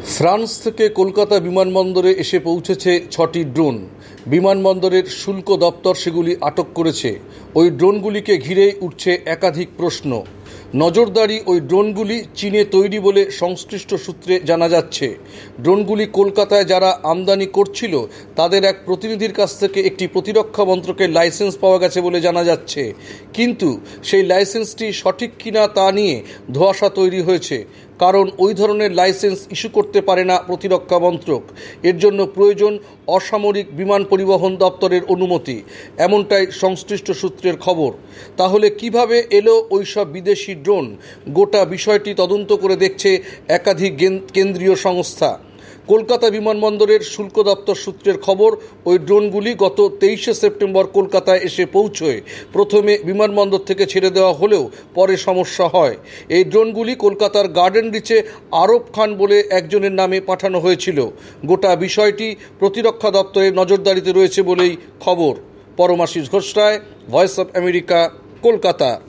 France থেকে কলকাতা বিমানবন্দরে এসে পৌঁছেছে ৬টি ড্রোন। বিমানবন্দরের শুল্ক দপ্তর সেগুলি আটক করেছে। ওই ড্রোনগুলিকে ঘিরেই উঠছে একাধিক প্রশ্ন। নজরদারি ওই ড্রোনগুলি চীনে তৈরি বলে সংশ্লিষ্ট সূত্রে জানা যাচ্ছে। ড্রোনগুলি কলকাতায় যারা আমদানি করছিল তাদের এক প্রতিনিধির কাছ থেকে একটি প্রতিরক্ষা মন্ত্রকের লাইসেন্স পাওয়া গেছে বলে জানা যাচ্ছে। কিন্তু সেই লাইসেন্সটি সঠিক কিনা তা নিয়ে ধোঁয়াশা তৈরি হয়েছে, কারণ ওই ধরনের লাইসেন্স ইস্যু করতে পারে না প্রতিরক্ষা মন্ত্রক। এর জন্য প্রয়োজন অসামরিক বিমান পরিবহন দপ্তরের অনুমতি, এমনটাই সংশ্লিষ্ট সূত্রের খবর। তাহলে কিভাবে এলো ওইসব বিদেশি ড্রোন? গোটা বিষয়টি তদন্ত করে দেখছে একাধিক কেন্দ্রীয় সংস্থা। কলকাতা বিমানবন্দরের শুল্ক দপ্তর সূত্রের খবর, ওই ড্রোনগুলি গত 23শে সেপ্টেম্বর কলকাতায় এসে পৌঁছয়। প্রথমে বিমানবন্দর থেকে ছেড়ে দেওয়া হলেও পরে সমস্যা হয়। এই ড্রোনগুলি কলকাতার গার্ডেন রিচে আরব খান বলে একজনের নামে পাঠানো হয়েছিল। গোটা বিষয়টি প্রতিরক্ষা দপ্তরের নজরদারিতে রয়েছে বলেই খবর। Paramashis Ghosh Roy, voice of America, Kolkata.